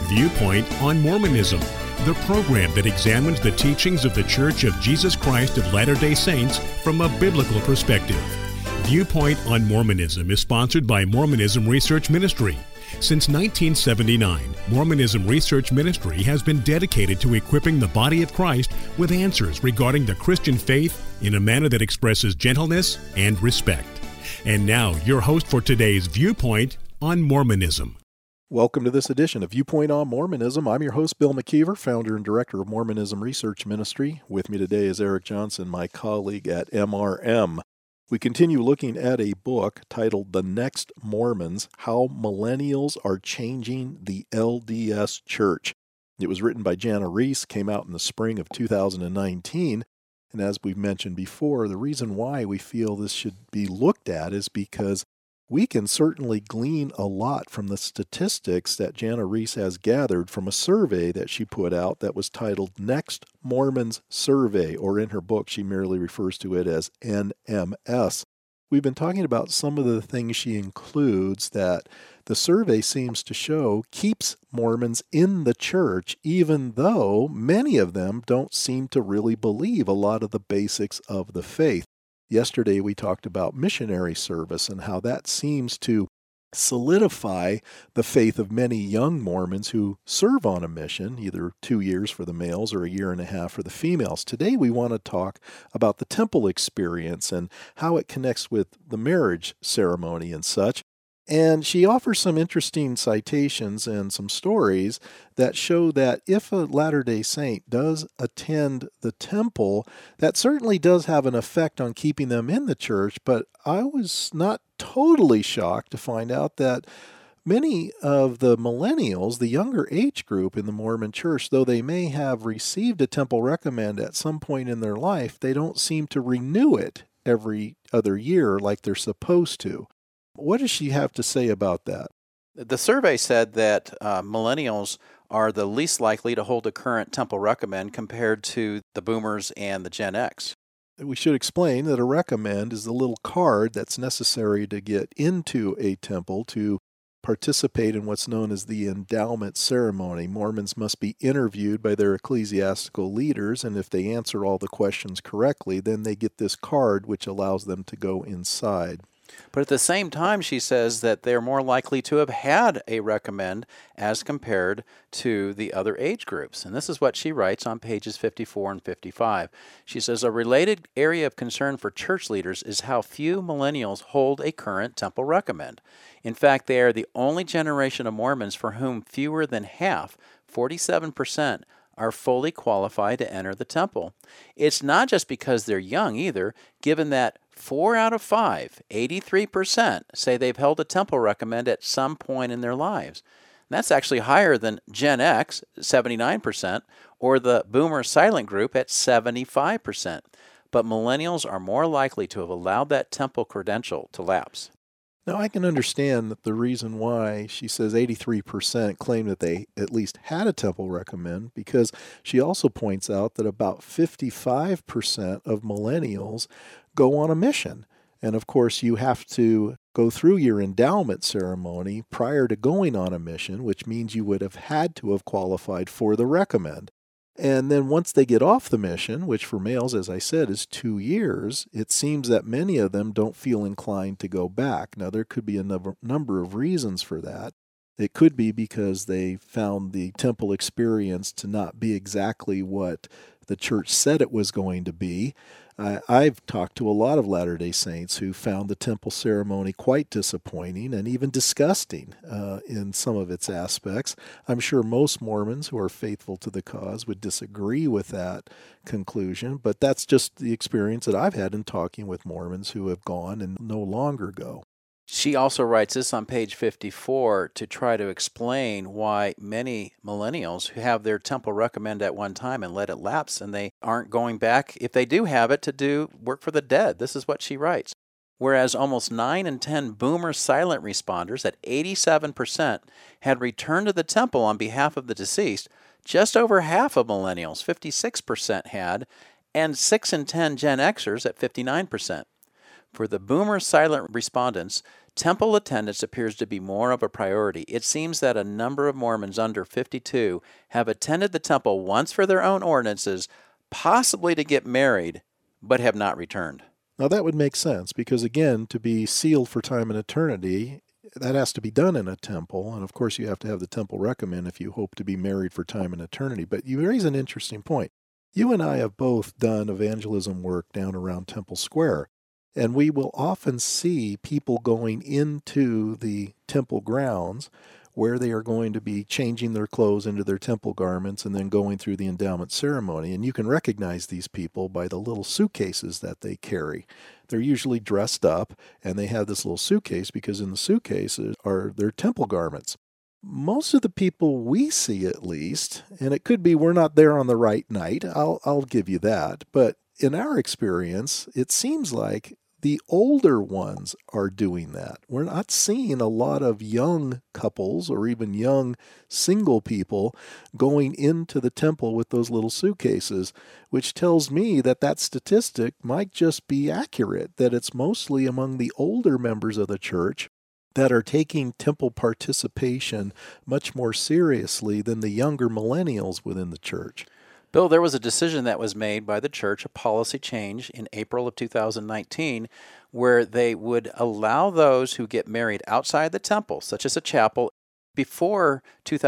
Viewpoint on Mormonism, the program that examines the teachings of the Church of Jesus Christ of Latter-day Saints from a biblical perspective. Viewpoint on Mormonism is sponsored by Mormonism Research Ministry. Since 1979, Mormonism Research Ministry has been dedicated to equipping the body of Christ with answers regarding the Christian faith in a manner that expresses gentleness and respect. And now, your host for today's Viewpoint on Mormonism. Welcome to this edition of Viewpoint on Mormonism. I'm your host, Bill McKeever, founder and director of Mormonism Research Ministry. With me today is Eric Johnson, my colleague at MRM. We continue looking at a book titled The Next Mormons, How Millennials Are Changing the LDS Church. It was written by Jana Reese, came out in the spring of 2019. And as we've mentioned before, the reason why we feel this should be looked at is because we can certainly glean a lot from the statistics that Jana Reese has gathered from a survey that she put out that was titled Next Mormons Survey, or in her book she merely refers to it as NMS. We've been talking about some of the things she includes that the survey seems to show keeps Mormons in the church, even though many of them don't seem to really believe a lot of the basics of the faith. Yesterday we talked about missionary service and how that seems to solidify the faith of many young Mormons who serve on a mission, either 2 years for the males or a year and a half for the females. Today we want to talk about the temple experience and how it connects with the marriage ceremony and such. And she offers some interesting citations and some stories that show that if a Latter-day Saint does attend the temple, that certainly does have an effect on keeping them in the church. But I was not totally shocked to find out that many of the millennials, the younger age group in the Mormon church, though they may have received a temple recommend at some point in their life, they don't seem to renew it every other year like they're supposed to. What does she have to say about that? The survey said that millennials are the least likely to hold a current temple recommend compared to the boomers and the Gen X. We should explain that a recommend is the little card that's necessary to get into a temple to participate in what's known as the endowment ceremony. Mormons must be interviewed by their ecclesiastical leaders, and if they answer all the questions correctly, then they get this card which allows them to go inside. But at the same time, she says that they're more likely to have had a recommend as compared to the other age groups. And this is what she writes on pages 54 and 55. She says, a related area of concern for church leaders is how few millennials hold a current temple recommend. In fact, they are the only generation of Mormons for whom fewer than half, 47%, are fully qualified to enter the temple. It's not just because they're young either, given that 4 out of 5, 83%, say they've held a temple recommend at some point in their lives. And that's actually higher than Gen X, 79%, or the Boomer Silent Group at 75%. But millennials are more likely to have allowed that temple credential to lapse. Now, I can understand that the reason why she says 83% claim that they at least had a temple recommend, because she also points out that about 55% of millennials go on a mission. And of course, you have to go through your endowment ceremony prior to going on a mission, which means you would have had to have qualified for the recommend. And then once they get off the mission, which for males, as I said, is 2 years, it seems that many of them don't feel inclined to go back. Now, there could be a number of reasons for that. It could be because they found the temple experience to not be exactly what the church said it was going to be. I've talked to a lot of Latter-day Saints who found the temple ceremony quite disappointing and even disgusting in some of its aspects. I'm sure most Mormons who are faithful to the cause would disagree with that conclusion, but that's just the experience that I've had in talking with Mormons who have gone and no longer go. She also writes this on page 54 to try to explain why many millennials who have their temple recommend at one time and let it lapse, and they aren't going back, if they do have it, to do work for the dead. This is what she writes. Whereas almost 9 in 10 Boomer Silent responders at 87% had returned to the temple on behalf of the deceased, just over half of millennials, 56%, had, and 6 in 10 Gen Xers at 59%. For the Boomer Silent respondents, temple attendance appears to be more of a priority. It seems that a number of Mormons under 52 have attended the temple once for their own ordinances, possibly to get married, but have not returned. Now, that would make sense because, again, to be sealed for time and eternity, that has to be done in a temple. And, of course, you have to have the temple recommend if you hope to be married for time and eternity. But you raise an interesting point. You and I have both done evangelism work down around Temple Square, and we will often see people going into the temple grounds where they are going to be changing their clothes into their temple garments and then going through the endowment ceremony. And you can recognize these people by the little suitcases that they carry. They're usually dressed up, and they have this little suitcase because in the suitcases are their temple garments. Most of the people we see, at least, and it could be we're not there on the right night, I'll give you that, but in our experience, it seems like the older ones are doing that. We're not seeing a lot of young couples or even young single people going into the temple with those little suitcases, which tells me that that statistic might just be accurate, that it's mostly among the older members of the church that are taking temple participation much more seriously than the younger millennials within the church. Bill, there was a decision that was made by the church, a policy change in April of 2019, where they would allow those who get married outside the temple, such as a chapel. Before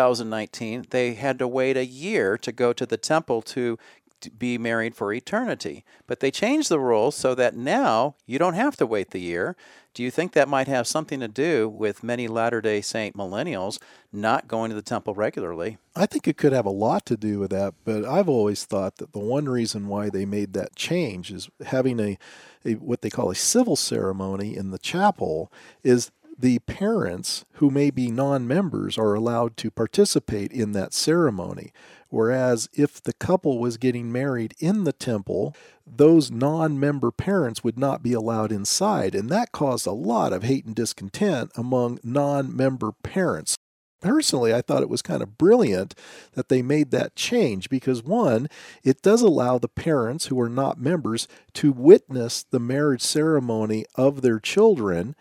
2019, they had to wait a year to go to the temple to be married for eternity. But they changed the rules so that now you don't have to wait the year. Do you think that might have something to do with many Latter-day Saint millennials not going to the temple regularly? I think it could have a lot to do with that, but I've always thought that the one reason why they made that change is having a what they call a civil ceremony in the chapel is the parents who may be non-members are allowed to participate in that ceremony. Whereas if the couple was getting married in the temple, those non-member parents would not be allowed inside, and that caused a lot of hate and discontent among non-member parents. Personally, I thought it was kind of brilliant that they made that change because, one, it does allow the parents who are not members to witness the marriage ceremony of their children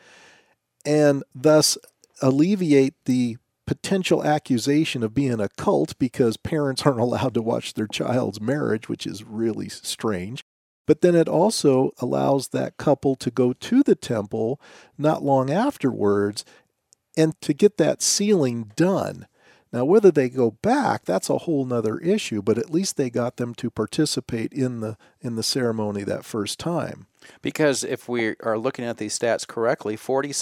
and thus alleviate the potential accusation of being a cult because parents aren't allowed to watch their child's marriage, which is really strange. But then it also allows that couple to go to the temple not long afterwards and to get that sealing done. Now, whether they go back, that's a whole nother issue, but at least they got them to participate in the ceremony that first time. Because if we are looking at these stats correctly,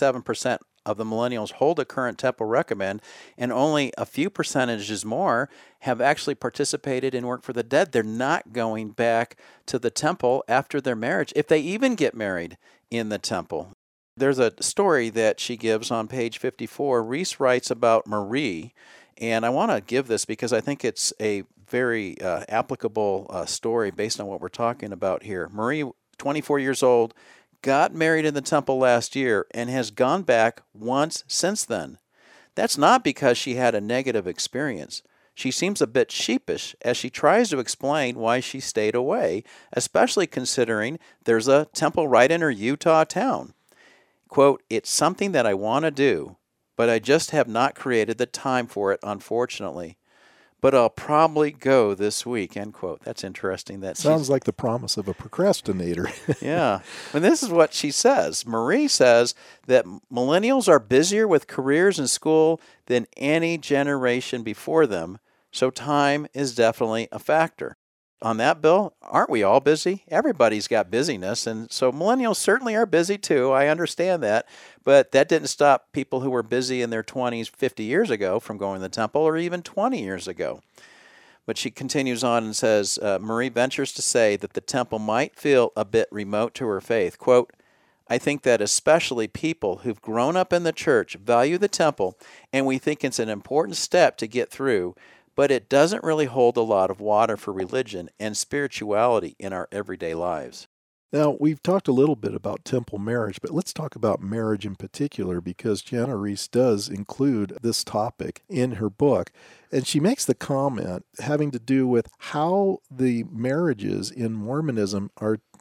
47% of the millennials hold a current temple recommend, and only a few percentages more have actually participated in Work for the Dead. They're not going back to the temple after their marriage, if they even get married in the temple. There's a story that she gives on page 54. Reese writes about Marie, and I want to give this because I think it's a very applicable story based on what we're talking about here. Marie, 24 years old, got married in the temple last year and has gone back once since then. That's not because she had a negative experience. She seems a bit sheepish as she tries to explain why she stayed away, especially considering there's a temple right in her Utah town. Quote, "It's something that I want to do, but I just have not created the time for it, unfortunately. But I'll probably go this week," end quote. That's interesting. That sounds like the promise of a procrastinator. Yeah. And this is what she says. Marie says that millennials are busier with careers and school than any generation before them, so time is definitely a factor. On that, Bill, aren't we all busy? Everybody's got busyness, and so millennials certainly are busy too. I understand that, but that didn't stop people who were busy in their 20s 50 years ago from going to the temple, or even 20 years ago. But she continues on and says, Marie ventures to say that the temple might feel a bit remote to her faith. Quote, "I think that especially people who've grown up in the church value the temple, and we think it's an important step to get through, but it doesn't really hold a lot of water for religion and spirituality in our everyday lives." Now, we've talked a little bit about temple marriage, but let's talk about marriage in particular because Jana Reese does include this topic in her book. And she makes the comment having to do with how the marriages in Mormonism are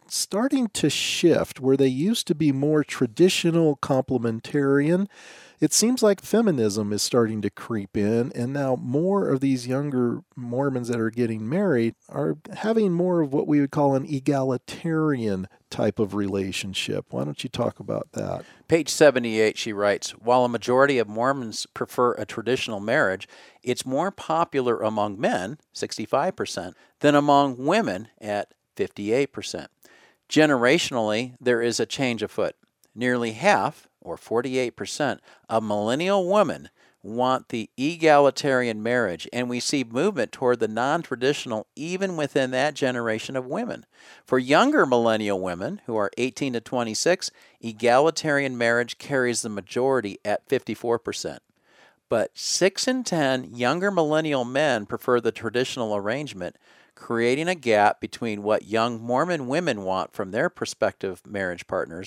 starting to shift where they used to be more traditional complementarian. It seems like feminism is starting to creep in, and now more of these younger Mormons that are getting married are having more of what we would call an egalitarian type of relationship. Why don't you talk about that? Page 78, she writes, while a majority of Mormons prefer a traditional marriage, it's more popular among men, 65%, than among women at 58%. Generationally, there is a change afoot. Nearly half, or 48%, of millennial women want the egalitarian marriage, and we see movement toward the non-traditional even within that generation of women. For younger millennial women, who are 18 to 26, egalitarian marriage carries the majority at 54%. But 6 in 10 younger millennial men prefer the traditional arrangement, creating a gap between what young Mormon women want from their prospective marriage partners